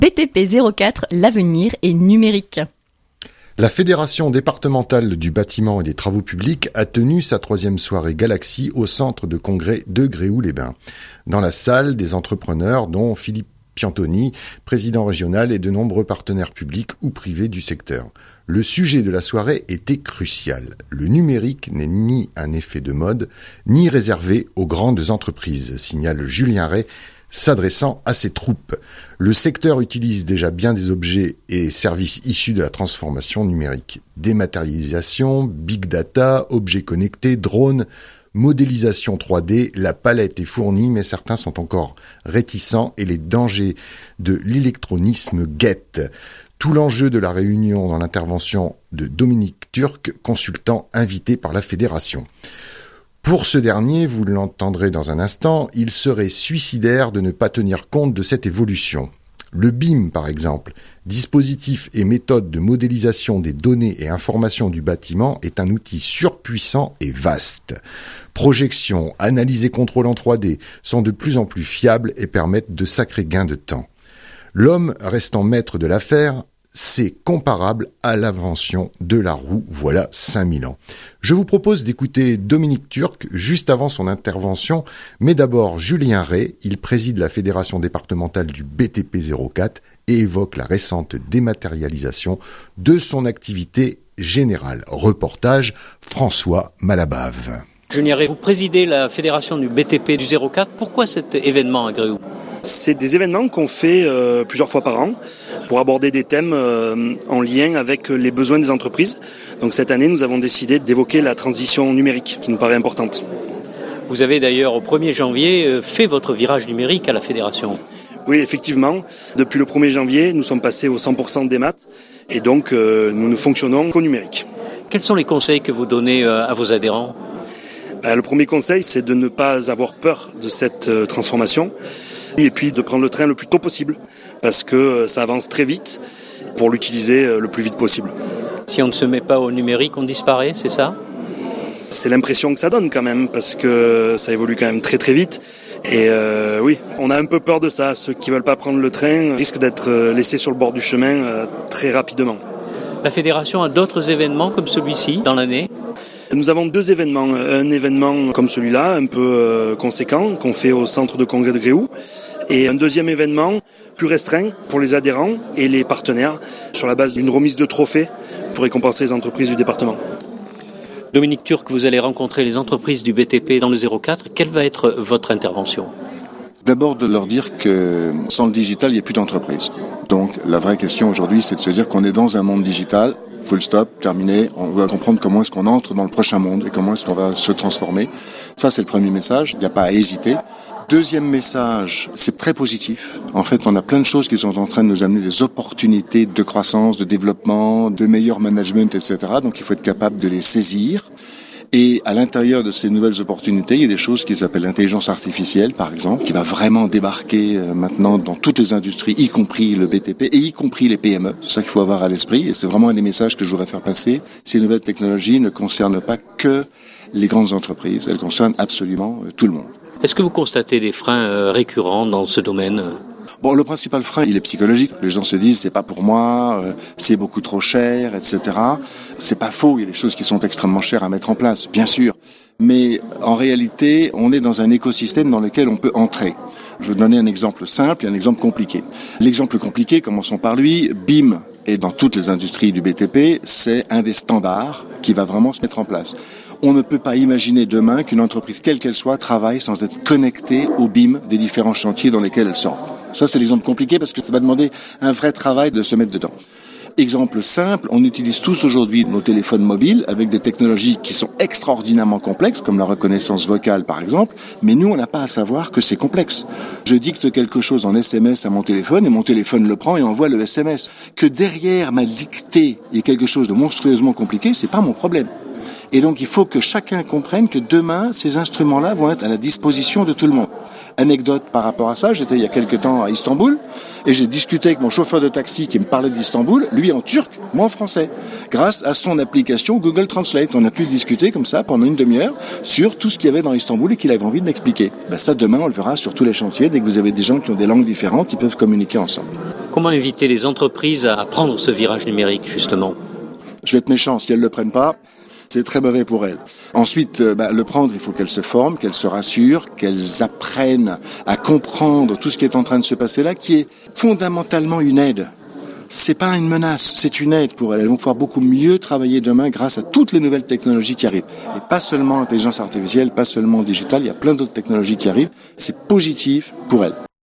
BTP 04, l'avenir est numérique. La Fédération départementale du bâtiment et des travaux publics a tenu sa 3e soirée Galaxy au centre de congrès de Gréoux-les-Bains. Dans la salle, des entrepreneurs dont Philippe Piantoni, président régional, et de nombreux partenaires publics ou privés du secteur. Le sujet de la soirée était crucial. Le numérique n'est ni un effet de mode, ni réservé aux grandes entreprises, signale Julien Ray, s'adressant à ses troupes. Le secteur utilise déjà bien des objets et services issus de la transformation numérique. Dématérialisation, big data, objets connectés, drones, modélisation 3D, la palette est fournie, mais certains sont encore réticents et les dangers de l'électronisme guettent. Tout l'enjeu de la réunion dans l'intervention de Dominique Turc, consultant invité par la fédération. Pour ce dernier, vous l'entendrez dans un instant, il serait suicidaire de ne pas tenir compte de cette évolution. Le BIM, par exemple, dispositif et méthode de modélisation des données et informations du bâtiment, est un outil surpuissant et vaste. Projection, analyse et contrôle en 3D sont de plus en plus fiables et permettent de sacrés gains de temps. L'homme restant maître de l'affaire, c'est comparable à l'invention de la roue, voilà 5000 ans. Je vous propose d'écouter Dominique Turc juste avant son intervention, mais d'abord Julien Ray, il préside la fédération départementale du BTP 04 et évoque la récente dématérialisation de son activité générale. Reportage François Malabave. Julien Ray, vous présidez la fédération du BTP du 04. Pourquoi cet événement à Gréoux ? C'est des événements qu'on fait plusieurs fois par an pour aborder des thèmes en lien avec les besoins des entreprises. Donc cette année, nous avons décidé d'évoquer la transition numérique qui nous paraît importante. Vous avez d'ailleurs au 1er janvier fait votre virage numérique à la fédération. Oui, effectivement. Depuis le 1er janvier, nous sommes passés au 100% des maths et donc nous ne fonctionnons qu'au numérique. Quels sont les conseils que vous donnez à vos adhérents ? Le premier conseil, c'est de ne pas avoir peur de cette transformation. Et puis de prendre le train le plus tôt possible, parce que ça avance très vite pour l'utiliser le plus vite possible. Si on ne se met pas au numérique, on disparaît, c'est ça ? C'est l'impression que ça donne quand même, parce que ça évolue quand même très très vite. Et oui, on a un peu peur de ça. Ceux qui ne veulent pas prendre le train risquent d'être laissés sur le bord du chemin très rapidement. La fédération a d'autres événements comme celui-ci dans l'année ? Nous avons 2 événements. Un événement comme celui-là, un peu conséquent, qu'on fait au centre de congrès de Gréoux. Et un deuxième événement plus restreint pour les adhérents et les partenaires sur la base d'une remise de trophées pour récompenser les entreprises du département. Dominique Turc, vous allez rencontrer les entreprises du BTP dans le 04. Quelle va être votre intervention ? D'abord de leur dire que sans le digital, il n'y a plus d'entreprise. Donc la vraie question aujourd'hui, c'est de se dire qu'on est dans un monde digital, full stop, terminé. On doit comprendre comment est-ce qu'on entre dans le prochain monde et comment est-ce qu'on va se transformer. Ça, c'est le premier message, il n'y a pas à hésiter. Deuxième message, c'est très positif. En fait, on a plein de choses qui sont en train de nous amener des opportunités de croissance, de développement, de meilleur management, etc. Donc il faut être capable de les saisir. Et à l'intérieur de ces nouvelles opportunités, il y a des choses qui s'appellent l'intelligence artificielle, par exemple, qui va vraiment débarquer maintenant dans toutes les industries, y compris le BTP et y compris les PME. C'est ça qu'il faut avoir à l'esprit. Et c'est vraiment un des messages que je voudrais faire passer. Ces nouvelles technologies ne concernent pas que les grandes entreprises. Elles concernent absolument tout le monde. Est-ce que vous constatez des freins récurrents dans ce domaine ? Bon, le principal frein, il est psychologique. Les gens se disent, c'est pas pour moi, c'est beaucoup trop cher, etc. C'est pas faux, il y a des choses qui sont extrêmement chères à mettre en place, bien sûr. Mais en réalité, on est dans un écosystème dans lequel on peut entrer. Je vais donner un exemple simple et un exemple compliqué. L'exemple compliqué, commençons par lui, BIM, et dans toutes les industries du BTP, c'est un des standards qui va vraiment se mettre en place. On ne peut pas imaginer demain qu'une entreprise, quelle qu'elle soit, travaille sans être connectée au BIM des différents chantiers dans lesquels elle sort. Ça, c'est l'exemple compliqué parce que ça va demander un vrai travail de se mettre dedans. Exemple simple, on utilise tous aujourd'hui nos téléphones mobiles avec des technologies qui sont extraordinairement complexes, comme la reconnaissance vocale par exemple, mais nous on n'a pas à savoir que c'est complexe. Je dicte quelque chose en SMS à mon téléphone et mon téléphone le prend et envoie le SMS. Que derrière ma dictée il y ait quelque chose de monstrueusement compliqué, c'est pas mon problème. Et donc il faut que chacun comprenne que demain, ces instruments-là vont être à la disposition de tout le monde. Anecdote par rapport à ça, j'étais il y a quelques temps à Istanbul et j'ai discuté avec mon chauffeur de taxi qui me parlait d'Istanbul, lui en turc, moi en français, grâce à son application Google Translate. On a pu discuter comme ça pendant une demi-heure sur tout ce qu'il y avait dans Istanbul et qu'il avait envie de m'expliquer. Ça, demain, on le verra sur tous les chantiers. Dès que vous avez des gens qui ont des langues différentes, ils peuvent communiquer ensemble. Comment inviter les entreprises à prendre ce virage numérique, justement ? Je vais être méchant, si elles ne le prennent pas, c'est très mauvais pour elles. Ensuite, le prendre, il faut qu'elles se forment, qu'elles se rassurent, qu'elles apprennent à comprendre tout ce qui est en train de se passer là, qui est fondamentalement une aide. C'est pas une menace, c'est une aide pour elles. Elles vont pouvoir beaucoup mieux travailler demain grâce à toutes les nouvelles technologies qui arrivent. Et pas seulement l'intelligence artificielle, pas seulement digital, il y a plein d'autres technologies qui arrivent. C'est positif pour elles.